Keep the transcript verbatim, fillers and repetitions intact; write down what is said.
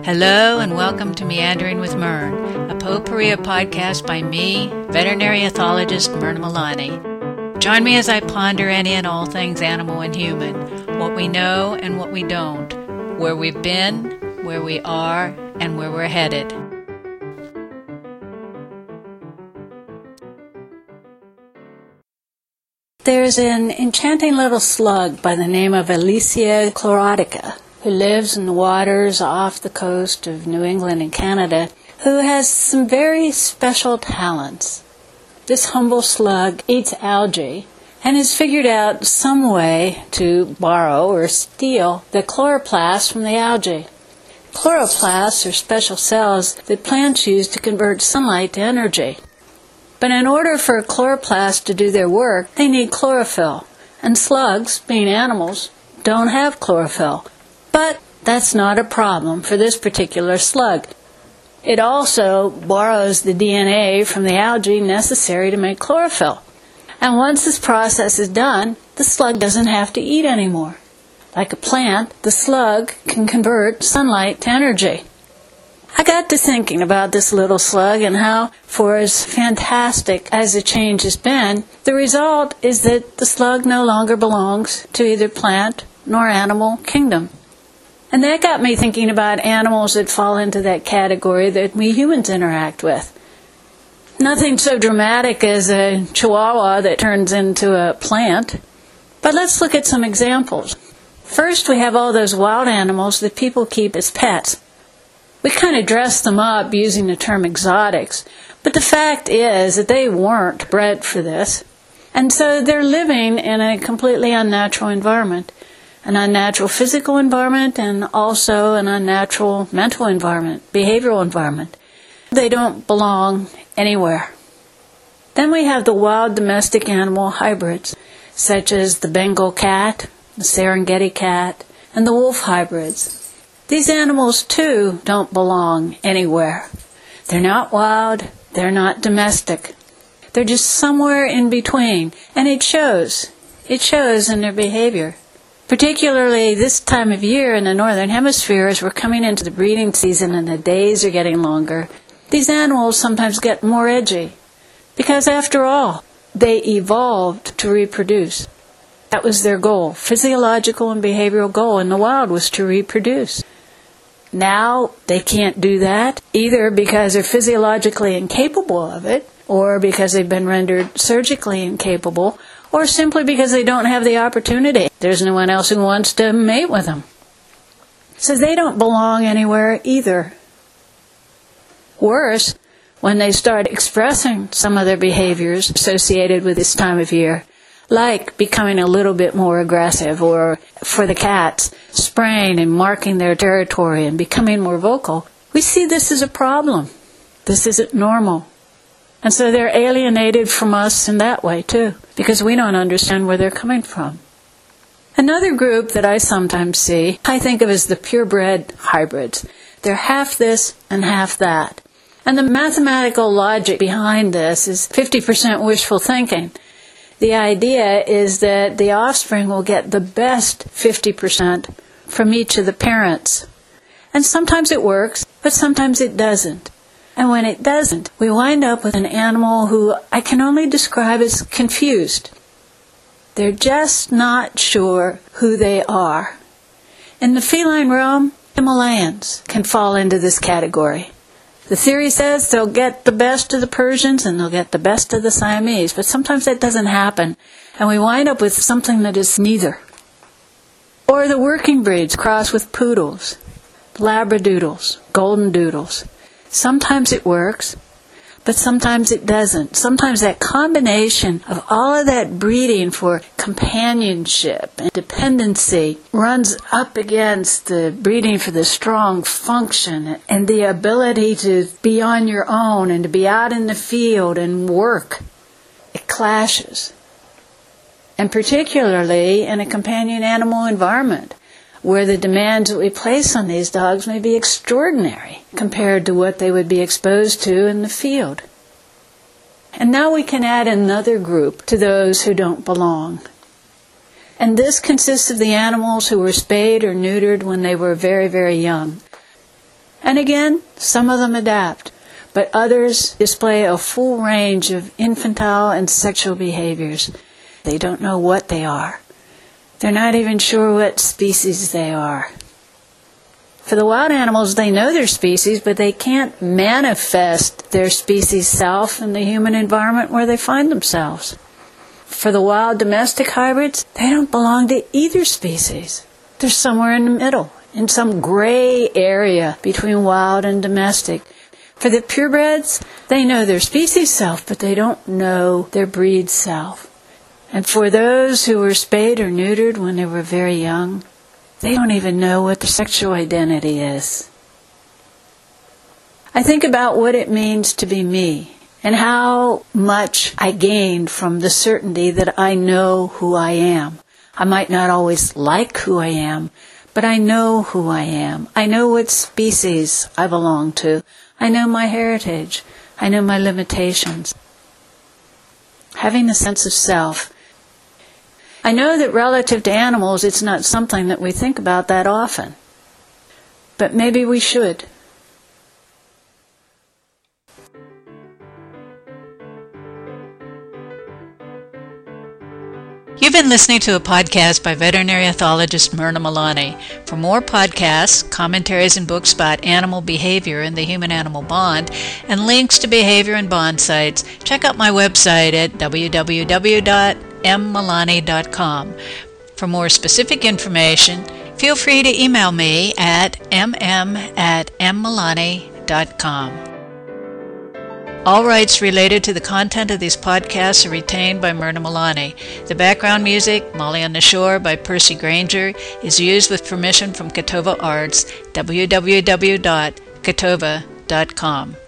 Hello and welcome to Meandering with Mern, a potpourri podcast by me, veterinary ethologist Myrna Milani. Join me as I ponder any and all things animal and human, what we know and what we don't, where we've been, where we are, and where we're headed. There's an enchanting little slug by the name of Elysia chlorotica, who lives in the waters off the coast of New England and Canada, who has some very special talents. This humble slug eats algae and has figured out some way to borrow or steal the chloroplasts from the algae. Chloroplasts are special cells that plants use to convert sunlight to energy. But in order for chloroplasts to do their work, they need chlorophyll, and slugs, being animals, don't have chlorophyll. But that's not a problem for this particular slug. It also borrows the D N A from the algae necessary to make chlorophyll. And once this process is done, the slug doesn't have to eat anymore. Like a plant, the slug can convert sunlight to energy. I got to thinking about this little slug and how, for as fantastic as the change has been, the result is that the slug no longer belongs to either plant nor animal kingdom. And that got me thinking about animals that fall into that category that we humans interact with. Nothing so dramatic as a chihuahua that turns into a plant. But let's look at some examples. First, we have all those wild animals that people keep as pets. We kind of dress them up using the term exotics, but the fact is that they weren't bred for this. And so they're living in a completely unnatural environment. An unnatural physical environment and also an unnatural mental environment, behavioral environment. They don't belong anywhere. Then we have the wild domestic animal hybrids, such as the Bengal cat, the Serengeti cat, and the wolf hybrids. These animals, too, don't belong anywhere. They're not wild, they're not domestic. They're just somewhere in between, and it shows. It shows in their behavior. Particularly this time of year in the northern hemisphere, as we're coming into the breeding season and the days are getting longer, these animals sometimes get more edgy. Because after all, they evolved to reproduce. That was their goal. Physiological and behavioral goal in the wild was to reproduce. Now they can't do that, either because they're physiologically incapable of it, or because they've been rendered surgically incapable, or simply because they don't have the opportunity. There's no one else who wants to mate with them. So they don't belong anywhere either. Worse, when they start expressing some of their behaviors associated with this time of year, like becoming a little bit more aggressive, or for the cats, spraying and marking their territory and becoming more vocal, we see this as a problem. This isn't normal. And so they're alienated from us in that way, too, because we don't understand where they're coming from. Another group that I sometimes see, I think of as the purebred hybrids. They're half this and half that. And the mathematical logic behind this is fifty percent wishful thinking. The idea is that the offspring will get the best fifty percent from each of the parents. And sometimes it works, but sometimes it doesn't. And when it doesn't, we wind up with an animal who I can only describe as confused. They're just not sure who they are. In the feline realm, Himalayans can fall into this category. The theory says they'll get the best of the Persians and they'll get the best of the Siamese, but sometimes that doesn't happen, and we wind up with something that is neither. Or the working breeds cross with poodles, labradoodles, golden doodles. Sometimes it works, but sometimes it doesn't. Sometimes that combination of all of that breeding for companionship and dependency runs up against the breeding for the strong function and the ability to be on your own and to be out in the field and work. It clashes. And particularly in a companion animal environment, where the demands that we place on these dogs may be extraordinary compared to what they would be exposed to in the field. And now we can add another group to those who don't belong. And this consists of the animals who were spayed or neutered when they were very, very young. And again, some of them adapt, but others display a full range of infantile and sexual behaviors. They don't know what they are. They're not even sure what species they are. For the wild animals, they know their species, but they can't manifest their species self in the human environment where they find themselves. For the wild domestic hybrids, they don't belong to either species. They're somewhere in the middle, in some gray area between wild and domestic. For the purebreds, they know their species self, but they don't know their breed self. And for those who were spayed or neutered when they were very young, they don't even know what their sexual identity is. I think about what it means to be me, and how much I gained from the certainty that I know who I am. I might not always like who I am, but I know who I am. I know what species I belong to. I know my heritage. I know my limitations. Having a sense of self. I know that relative to animals, it's not something that we think about that often. But maybe we should. You've been listening to a podcast by veterinary ethologist Myrna Malani. For more podcasts, commentaries, and books about animal behavior and the human-animal bond, and links to behavior and bond sites, check out my website at w w w dot m malani dot com. For more specific information, feel free to email me at m m at m malani dot com. All rights related to the content of these podcasts are retained by Myrna Malani. The background music, Molly on the Shore by Percy Granger, is used with permission from Catova Arts, w w w dot catova dot com.